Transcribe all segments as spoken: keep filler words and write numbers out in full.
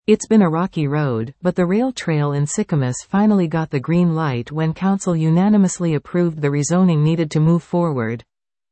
It's been a rocky road, but the rail trail in Sicamous finally got the green light when council unanimously approved the rezoning needed to move forward.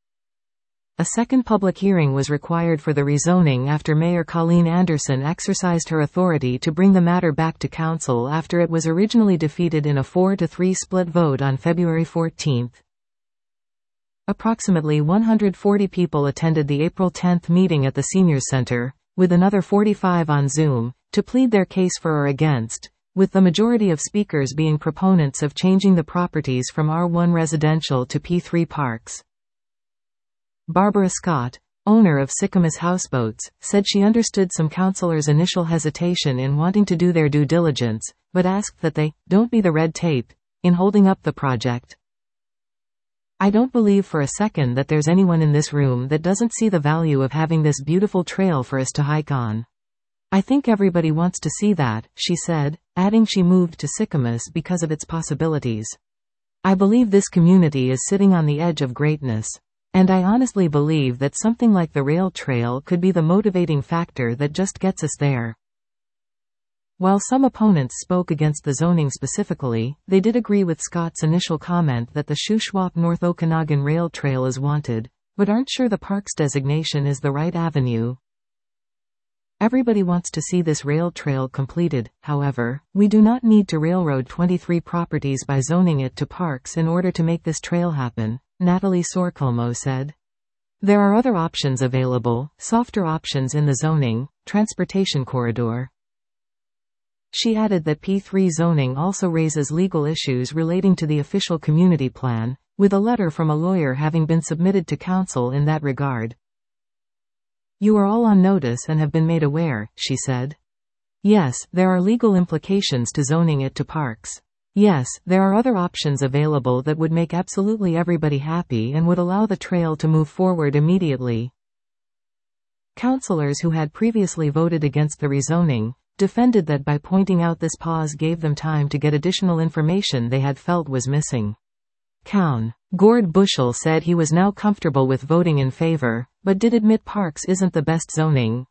A second public hearing was required for the rezoning after Mayor Colleen Anderson exercised her authority to bring the matter back to council after it was originally defeated in a four to three split vote on February fourteenth. Approximately one hundred forty people attended the April tenth meeting at the Seniors Center, with another forty-five on Zoom, to plead their case for or against, with the majority of speakers being proponents of changing the properties from R one residential to P three parks. Barbara Scott, owner of Sicamous Houseboats, said she understood some councillors' initial hesitation in wanting to do their due diligence, but asked that they don't be the red tape in holding up the project. I don't believe for a second that there's anyone in this room that doesn't see the value of having this beautiful trail for us to hike on. I think everybody wants to see that, she said, adding she moved to Sicamous because of its possibilities. I believe this community is sitting on the edge of greatness. And I honestly believe that something like the rail trail could be the motivating factor that just gets us there. While some opponents spoke against the zoning specifically, they did agree with Scott's initial comment that the Shuswap North Okanagan Rail Trail is wanted, but aren't sure the park's designation is the right avenue. Everybody wants to see this rail trail completed, however, we do not need to railroad twenty-three properties by zoning it to parks in order to make this trail happen, Natalie Sorcolmo said. There are other options available, softer options in the zoning, transportation corridor. She added that P three zoning also raises legal issues relating to the official community plan, with a letter from a lawyer having been submitted to council in that regard. You are all on notice and have been made aware, she said. Yes, there are legal implications to zoning it to parks. Yes, there are other options available that would make absolutely everybody happy and would allow the trail to move forward immediately. Councillors who had previously voted against the rezoning defended that by pointing out this pause gave them time to get additional information they had felt was missing. Cown. Gord Bushell said he was now comfortable with voting in favor, but did admit parks isn't the best zoning.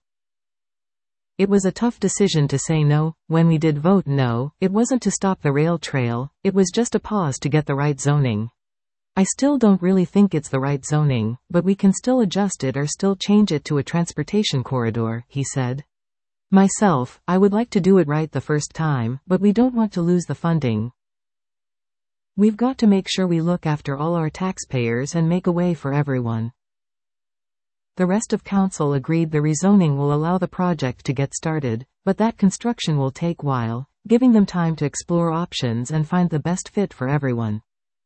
It was a tough decision to say no. When we did vote no, it wasn't to stop the rail trail, it was just a pause to get the right zoning. I still don't really think it's the right zoning, but we can still adjust it or still change it to a transportation corridor, he said. Myself, I would like to do it right the first time, but we don't want to lose the funding. We've got to make sure we look after all our taxpayers and make a way for everyone. The rest of council agreed the rezoning will allow the project to get started, but that construction will take a while, giving them time to explore options and find the best fit for everyone.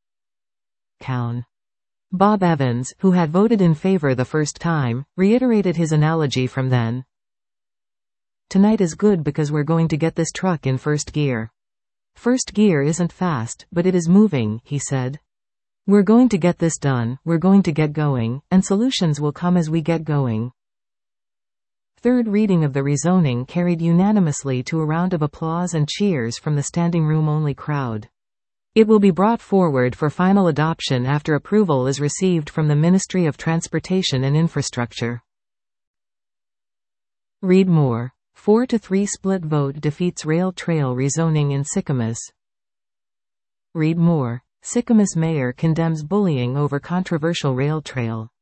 Cown. Bob Evans, who had voted in favor the first time, reiterated his analogy from then. Tonight is good because we're going to get this truck in first gear. First gear isn't fast, but it is moving, he said. We're going to get this done, we're going to get going, and solutions will come as we get going. Third reading of the rezoning carried unanimously to a round of applause and cheers from the standing room only crowd. It will be brought forward for final adoption after approval is received from the Ministry of Transportation and Infrastructure. Read more. four to three split vote defeats rail trail rezoning in Sicamous. Read more. Sicamous mayor condemns bullying over controversial rail trail.